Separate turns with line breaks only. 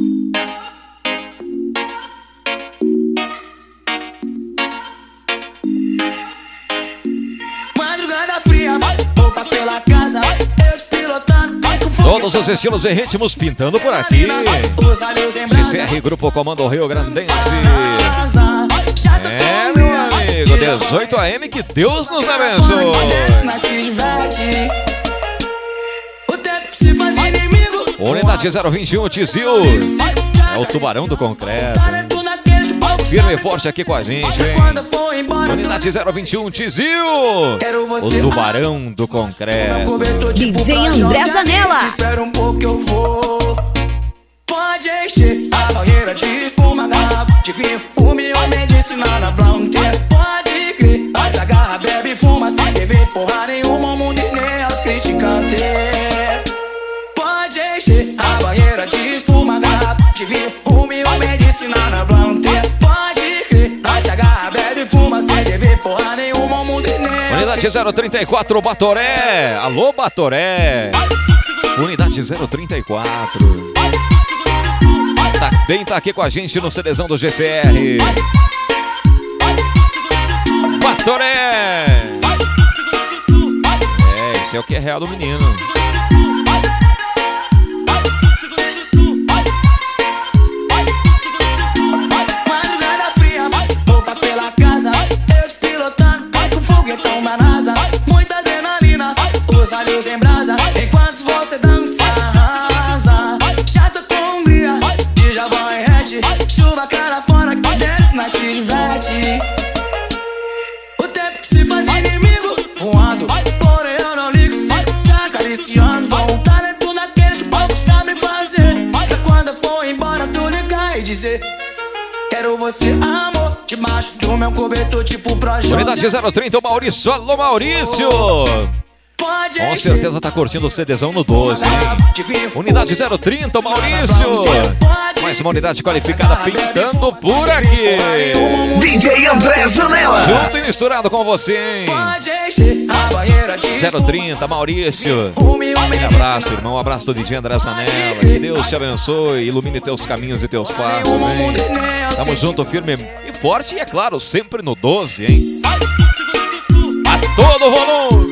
Todos os estilos e ritmos pintando por aqui. GCR Grupo Comando Rio Grandense. É, meu amigo, 18 AM, que Deus nos abençoe. Unidade 021 Tizil. É o Tubarão do Concreto. Firme e forte aqui com a gente, hein? Unidade 021 Tizil. O Tubarão do Concreto.
DJ André Zanella.
Espera um pouco que eu vou. Pode encher a banheira de espuma, garrafa de vinho, o meu medicina na Blanter. Pode crer, mas agarra, bebe, fuma sem dever porra nenhuma, o mundo e nem aos criticantes. Pode encher a banheira de espuma, garrafa de vinho, o meu medicina na Blanter. Pode crer, mas agarra, bebe, fuma sem dever porra nenhuma, o mundo e nem.
Unidade 034 Batoré. Alô, Batoré. Unidade 034. Também tá aqui com a gente no CDzão do GCR. Batoré. É, esse é o que é real do menino.
Madrugada fria, roupas pela casa, eu pilotando, com foguetão na NASA. Muita adrenalina, os olhos em brasa, enquanto você dança, arrasa. Chata com Hungria, de Javão e Red, chuva cara fora, que dentro nós se diverte. O tempo se faz inimigo, voando, porém eu não ligo, se te acariciando. Com o talento daqueles que poucos sabem fazer. Pra quando eu for embora, tu ligar e dizer: quero você, amor, debaixo do meu cobertor, tipo projeto.
Unidade 030 Maurício. Alô, Maurício. Com certeza tá curtindo o CDzão no 12, hein? Unidade 030, Maurício. Mais uma unidade qualificada pintando por aqui.
DJ André Zanella.
Junto e misturado com você, hein? 030, Maurício. Um abraço, irmão. Um abraço do DJ André Zanella. Que Deus te abençoe, ilumine teus caminhos e teus passos, hein? Tamo junto, firme e forte. E é claro, sempre no 12, hein? A todo volume.